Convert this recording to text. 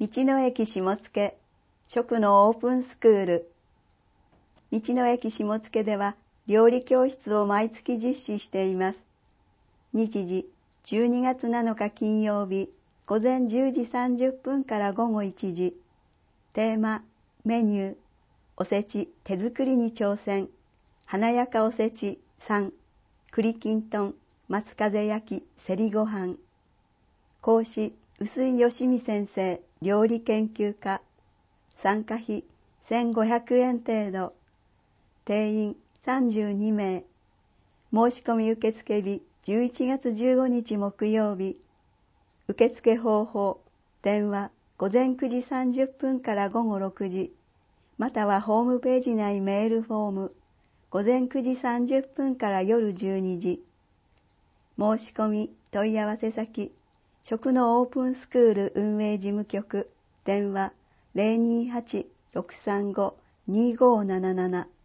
道の駅下野食のオープンスクール。道の駅下野では料理教室を毎月実施しています。日時12月7日金曜日午前10時30分から午後1時。テーマ、メニュー、おせち手作りに挑戦、華やかおせち3、栗きんとん、松風焼き、せりごはん。講師、臼井義美先生、料理研究家。参加費1500円程度。定員32名。申し込み受付日11月15日木曜日。受付方法、電話午前9時30分から午後6時、またはホームページ内メールフォーム、午前9時30分から夜12時。申し込み問い合わせ先、食のオープンスクール運営事務局、電話028-635-2577